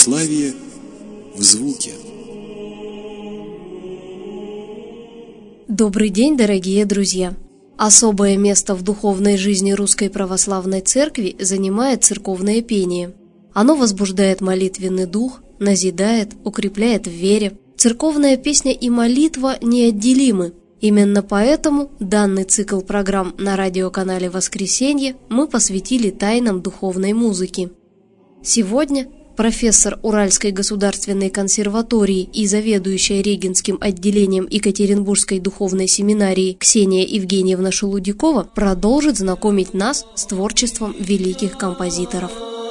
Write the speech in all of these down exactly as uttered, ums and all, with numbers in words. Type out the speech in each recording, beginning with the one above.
Православие в звуке. Добрый день, дорогие друзья! Особое место в духовной жизни Русской Православной Церкви занимает церковное пение. Оно возбуждает молитвенный дух, назидает, укрепляет в вере. Церковная песня и молитва неотделимы. Именно поэтому данный цикл программ на радиоканале «Воскресенье» мы посвятили тайнам духовной музыки. Сегодня профессор Уральской государственной консерватории и заведующая Регенским отделением Екатеринбургской духовной семинарии Ксения Евгеньевна Шелудякова продолжит знакомить нас с творчеством великих композиторов.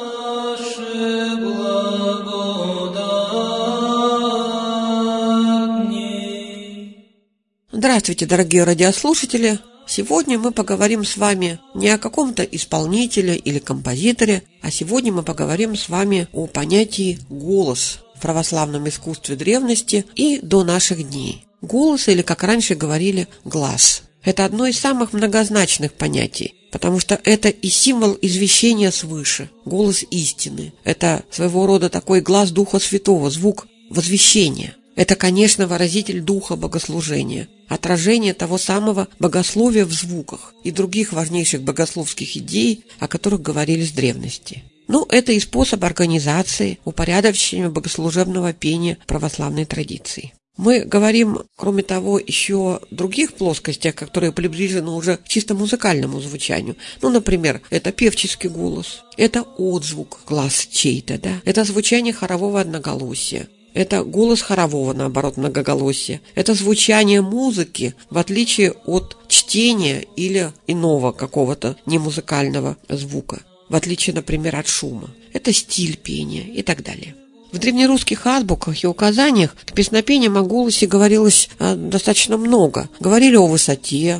Здравствуйте, дорогие радиослушатели! Сегодня мы поговорим с вами не о каком-то исполнителе или композиторе, а сегодня мы поговорим с вами о понятии «голос» в православном искусстве древности и до наших дней. Голос, или, как раньше говорили, глас. Это одно из самых многозначных понятий, потому что это и символ извещения свыше, голос истины. Это своего рода такой глас Духа Святого, звук возвещения. Это, конечно, выразитель духа богослужения, отражение того самого богословия в звуках и других важнейших богословских идей, о которых говорили с древности. Ну, это и способ организации, упорядочения богослужебного пения православной традиции. Мы говорим, кроме того, еще о других плоскостях, которые приближены уже к чисто музыкальному звучанию. Ну, например, это певческий голос, это отзвук, глас чей-то, да, это звучание хорового одноголосия. Это голос хорового, наоборот, многоголосия. Это звучание музыки, в отличие от чтения или иного какого-то немузыкального звука, в отличие, например, от шума. Это стиль пения и так далее. В древнерусских азбуках и указаниях к песнопениям о голосе говорилось а, достаточно много. Говорили о высоте,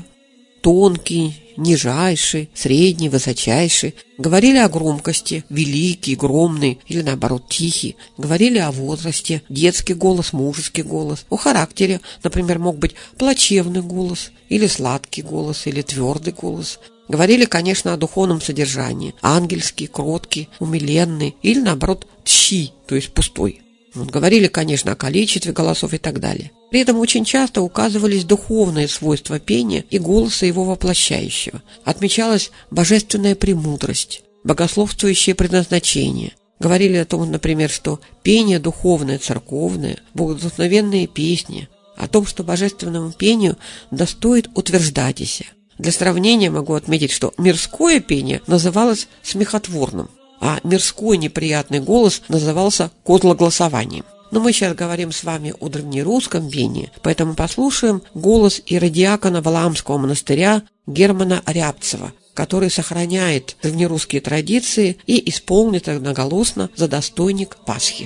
тонкий, нижайший, средний, высочайший. Говорили о громкости, великий, громный или, наоборот, тихий. Говорили о возрасте, детский голос, мужеский голос. О характере, например, мог быть плачевный голос, или сладкий голос, или твердый голос. Говорили, конечно, о духовном содержании. Ангельский, кроткий, умиленный или, наоборот, тщи, то есть пустой. Говорили, конечно, о количестве голосов и так далее. При этом очень часто указывались духовные свойства пения и голоса его воплощающего. Отмечалась божественная премудрость, богословствующее предназначение. Говорили о том, например, что пение духовное, церковное, богодухновенные песни, о том, что божественному пению достоит утверждатися. Для сравнения могу отметить, что мирское пение называлось смехотворным, а мирской неприятный голос назывался кодлогласованием. Но мы сейчас говорим с вами о древнерусском пении, поэтому послушаем голос иродиакона Валаамского монастыря Германа Рябцева, который сохраняет древнерусские традиции и исполнит одноголосно за достойник Пасхи.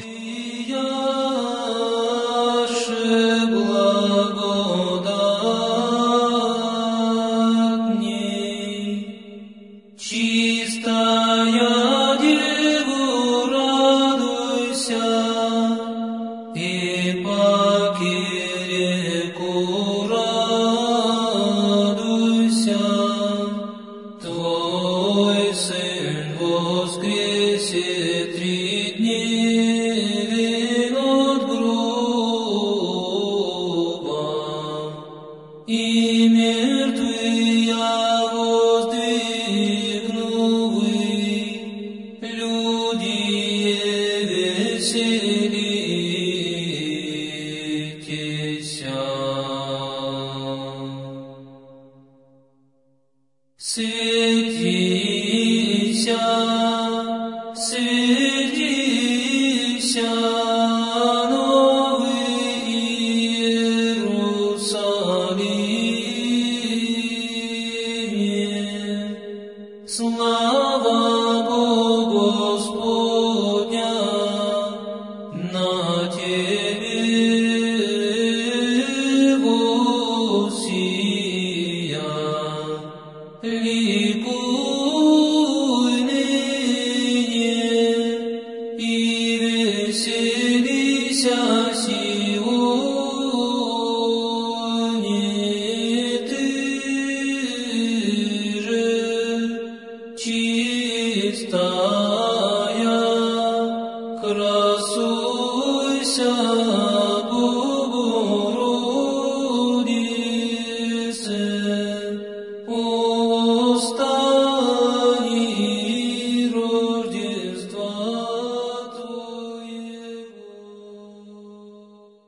Ликуй,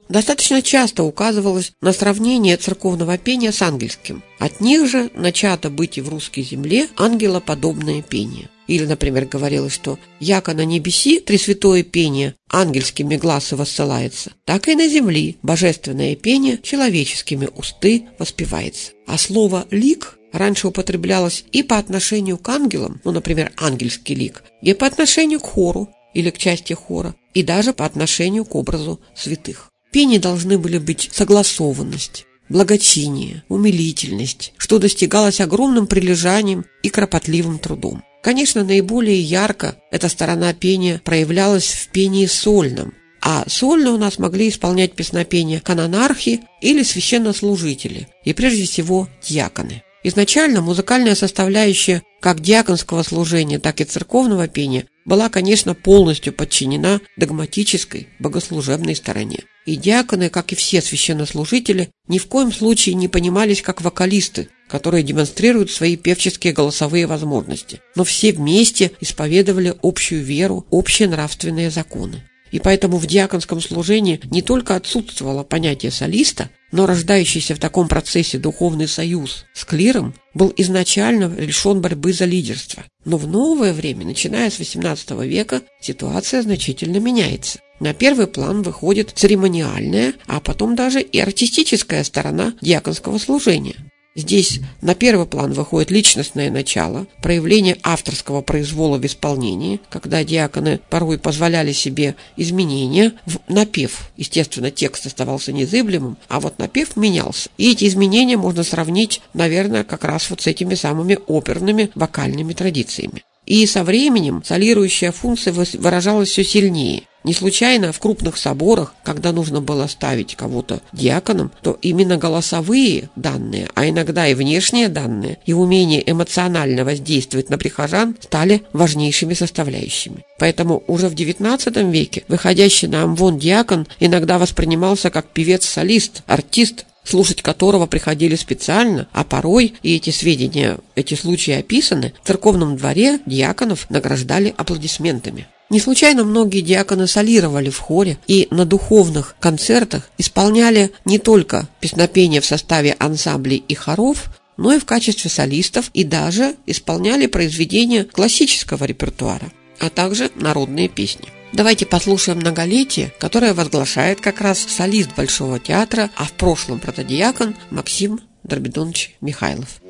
достаточно часто указывалось на сравнение церковного пения с ангельским. От них же начато быть и в русской земле ангелоподобное пение. Или, например, говорилось, что «яко на небеси тресвятое пение ангельскими гласы воссылается, так и на земли божественное пение человеческими усты воспевается». А слово «лик» раньше употреблялось и по отношению к ангелам, ну, например, ангельский лик, и по отношению к хору или к части хора, и даже по отношению к образу святых. В пении должны были быть согласованность, благочиние, умилительность, что достигалось огромным прилежанием и кропотливым трудом. Конечно, наиболее ярко эта сторона пения проявлялась в пении сольном, а сольно у нас могли исполнять песнопения канонархи или священнослужители, и прежде всего диаконы. Изначально музыкальная составляющая как диаконского служения, так и церковного пения была, конечно, полностью подчинена догматической богослужебной стороне. И диаконы, как и все священнослужители, ни в коем случае не понимались как вокалисты, которые демонстрируют свои певческие голосовые возможности, но все вместе исповедовали общую веру, общие нравственные законы. И поэтому в диаконском служении не только отсутствовало понятие солиста, но рождающийся в таком процессе духовный союз с клиром был изначально лишен борьбы за лидерство. Но в новое время, начиная с восемнадцатого века, ситуация значительно меняется. На первый план выходит церемониальная, а потом даже и артистическая сторона диаконского служения. Здесь на первый план выходит личностное начало, проявление авторского произвола в исполнении, когда диаконы порой позволяли себе изменения в напев. Естественно, текст оставался незыблемым, а вот напев менялся. И эти изменения можно сравнить, наверное, как раз вот с этими самыми оперными вокальными традициями. И со временем солирующая функция выражалась все сильнее. Не случайно в крупных соборах, когда нужно было ставить кого-то диаконом, то именно голосовые данные, а иногда и внешние данные, и умение эмоционально воздействовать на прихожан стали важнейшими составляющими. Поэтому уже в девятнадцатом веке выходящий на амвон диакон иногда воспринимался как певец-солист, артист, слушать которого приходили специально, а порой, и эти сведения, эти случаи описаны, в церковном дворе диаконов награждали аплодисментами. Не случайно многие диаконы солировали в хоре и на духовных концертах исполняли не только песнопения в составе ансамблей и хоров, но и в качестве солистов, и даже исполняли произведения классического репертуара, а также народные песни. Давайте послушаем многолетие, которое возглашает как раз солист Большого театра, а в прошлом протодиакон Максим Дробидонович Михайлов.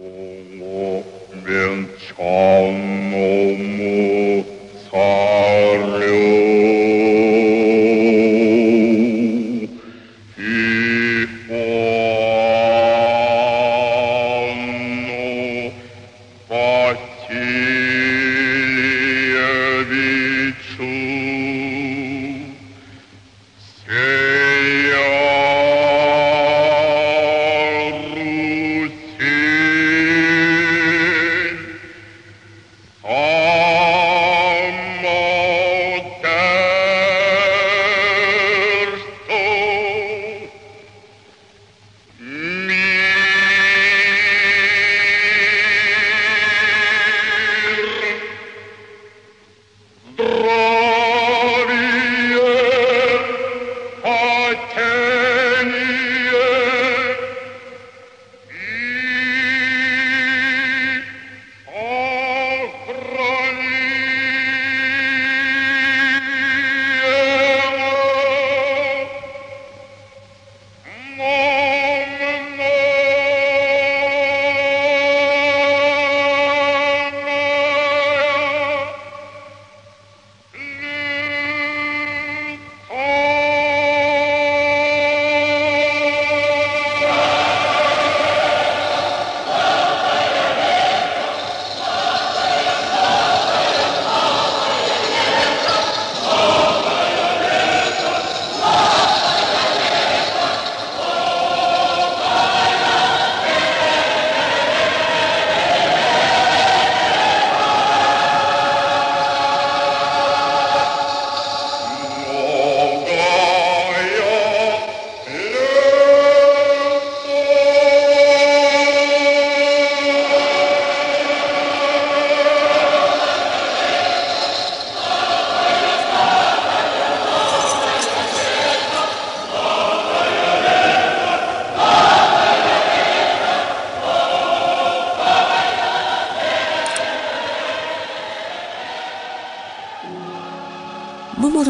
Come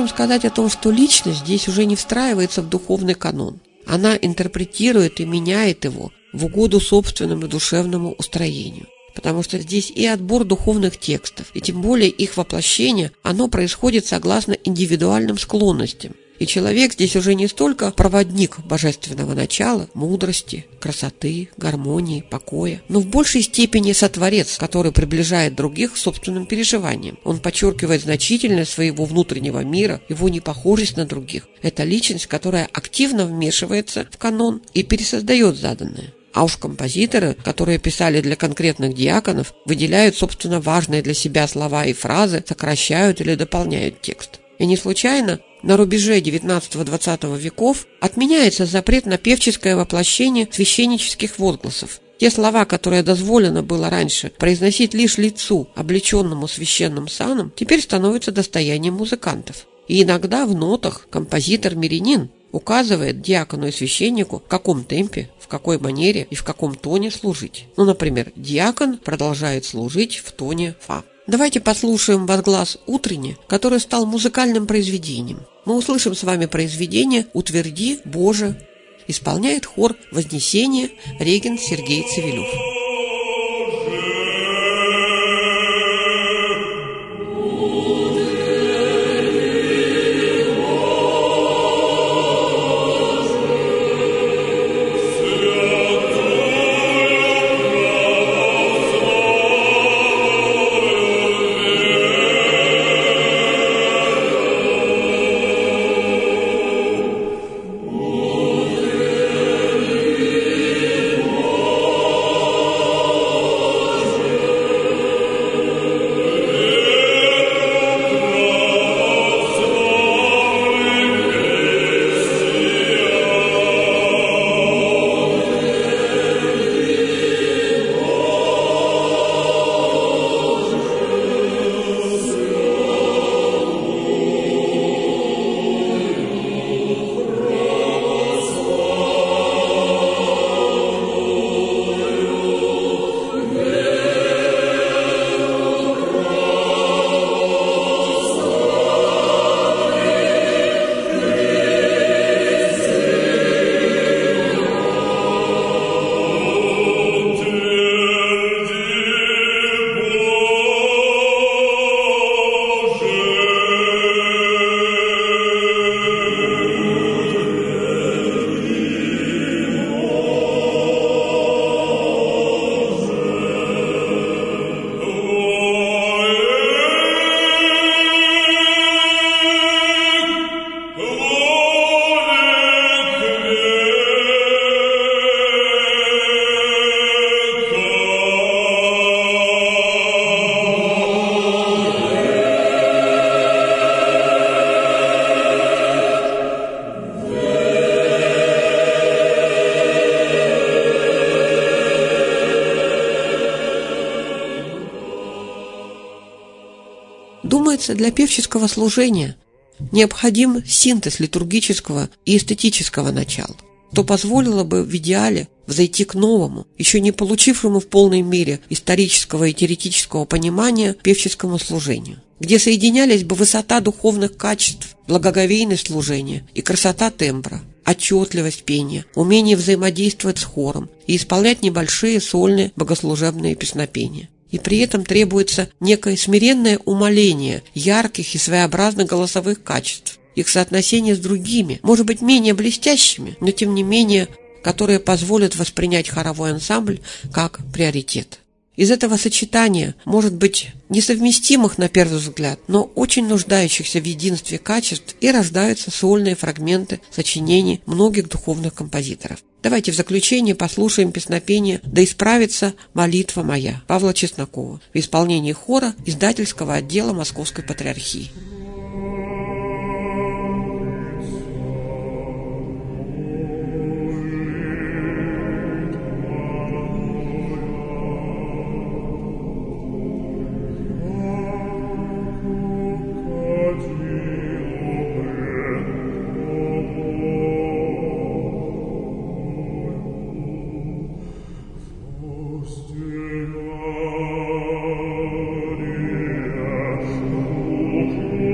сказать о том, что личность здесь уже не встраивается в духовный канон. Она интерпретирует и меняет его в угоду собственному душевному устроению. Потому что здесь и отбор духовных текстов, и тем более их воплощение, оно происходит согласно индивидуальным склонностям. И человек здесь уже не столько проводник божественного начала, мудрости, красоты, гармонии, покоя, но в большей степени сотворец, который приближает других к собственным переживаниям. Он подчеркивает значительность своего внутреннего мира, его непохожесть на других. Это личность, которая активно вмешивается в канон и пересоздает заданное. А уж композиторы, которые писали для конкретных диаконов, выделяют, собственно, важные для себя слова и фразы, сокращают или дополняют текст. И не случайно на рубеже девятнадцатого-двадцатого веков отменяется запрет на певческое воплощение священнических возгласов. Те слова, которые дозволено было раньше произносить лишь лицу, облеченному священным саном, теперь становятся достоянием музыкантов. И иногда в нотах композитор-мирянин указывает диакону и священнику, в каком темпе, в какой манере и в каком тоне служить. Ну, например, диакон продолжает служить в тоне фа. Давайте послушаем возглас «Утренне», который стал музыкальным произведением. Мы услышим с вами произведение «Утверди, Боже». Исполняет хор «Вознесение» регент Сергей Цивилев. Думается, для певческого служения необходим синтез литургического и эстетического начала, что позволило бы в идеале взойти к новому, еще не получившему в полной мере исторического и теоретического понимания певческому служению, где соединялись бы высота духовных качеств, благоговейность служения и красота тембра, отчетливость пения, умение взаимодействовать с хором и исполнять небольшие сольные богослужебные песнопения. И при этом требуется некое смиренное умаление ярких и своеобразных голосовых качеств, их соотношение с другими, может быть, менее блестящими, но тем не менее, которые позволят воспринять хоровой ансамбль как приоритет. Из этого сочетания, может быть, несовместимых на первый взгляд, но очень нуждающихся в единстве качеств, и рождаются сольные фрагменты сочинений многих духовных композиторов. Давайте в заключение послушаем песнопение «Да исправится молитва моя» Павла Чеснокова в исполнении хора издательского отдела Московской Патриархии. Oh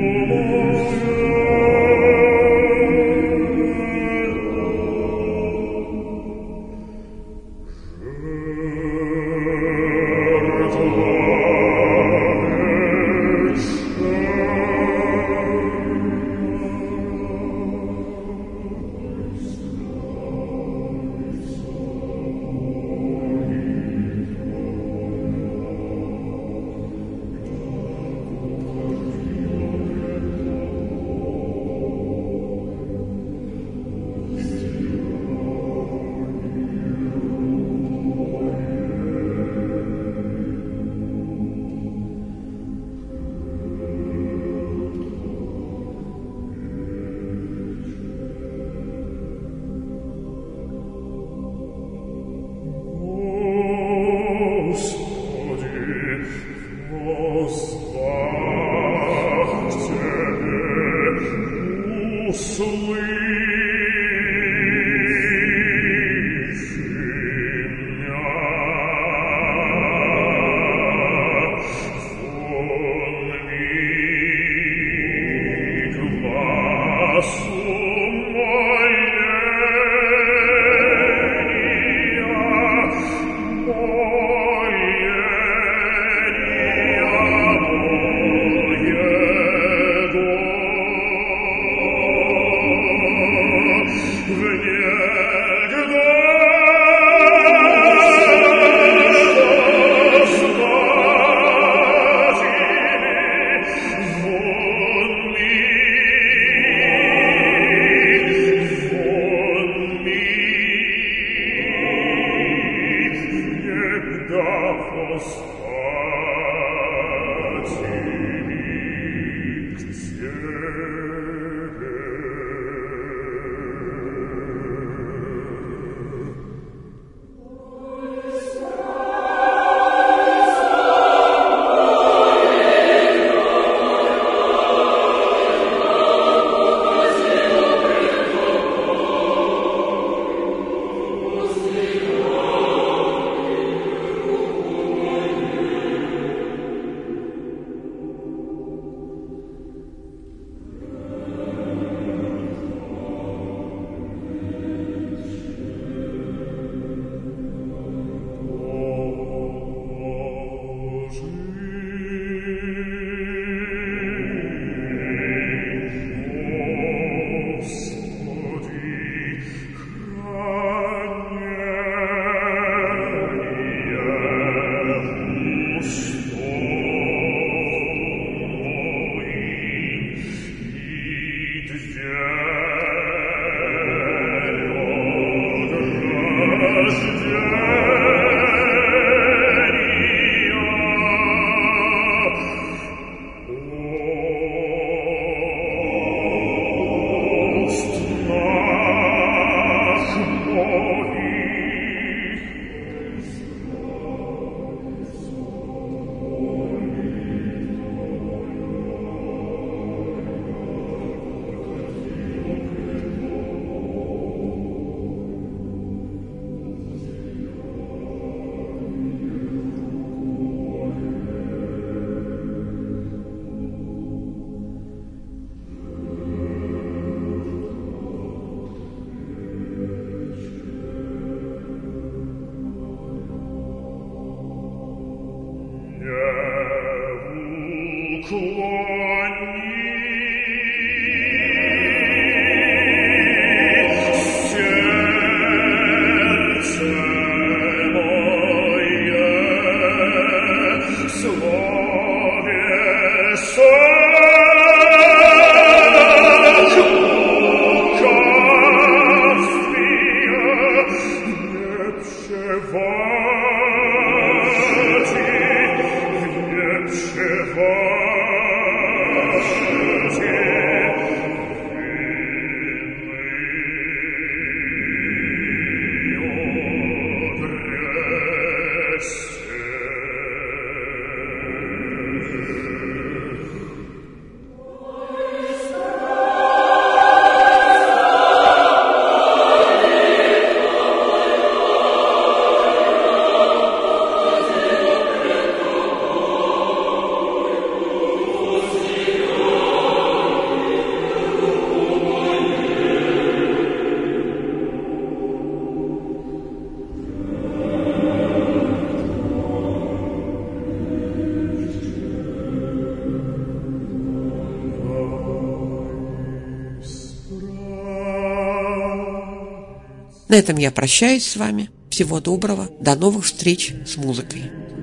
На этом я прощаюсь с вами. Всего доброго. До новых встреч с музыкой.